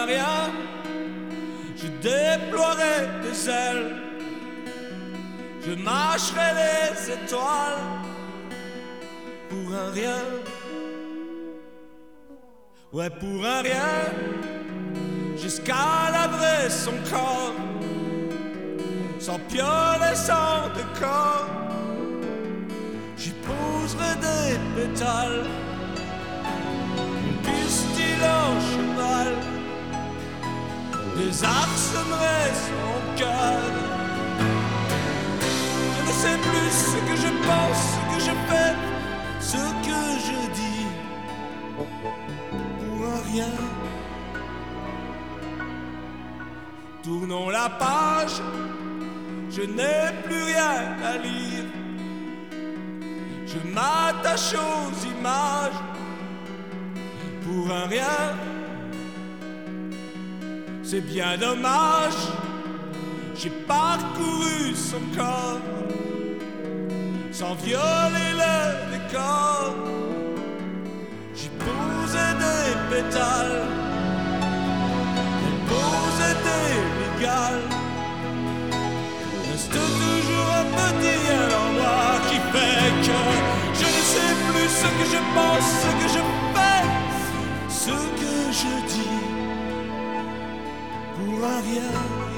d'un rien, je déploierai des ailes, je mâcherai les étoiles pour un rien. Ouais, pour un rien, j'escaladerai son corps, sans piole et sans décor. J'y poserai des pétales, du style en cheval, désarçonnerai son cœur. Je ne sais plus ce que je pense, ce que je fais, ce que je dis, pour un rien. Tournons la page, je n'ai plus rien à lire. Je m'attache aux images pour un rien. C'est bien dommage, j'ai parcouru son corps sans violer le décor. J'y posais des pétales, elle posait des migales. Reste toujours un petit rien en moi qui fait que je ne sais plus ce que je pense, ce que je fais, ce que je dis, pour un rien.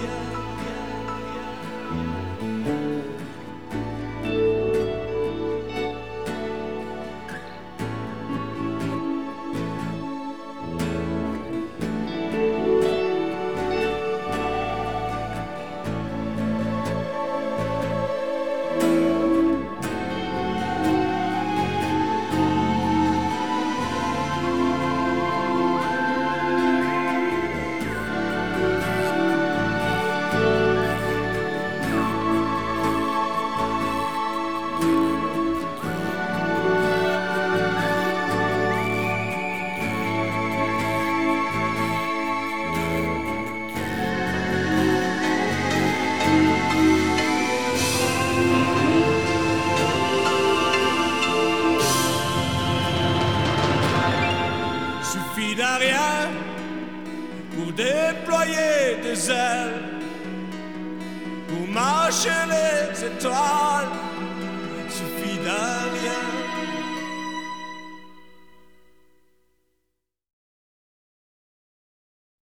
Suffit d'un rien pour déployer des ailes, pour marcher les étoiles. Suffit d'un rien.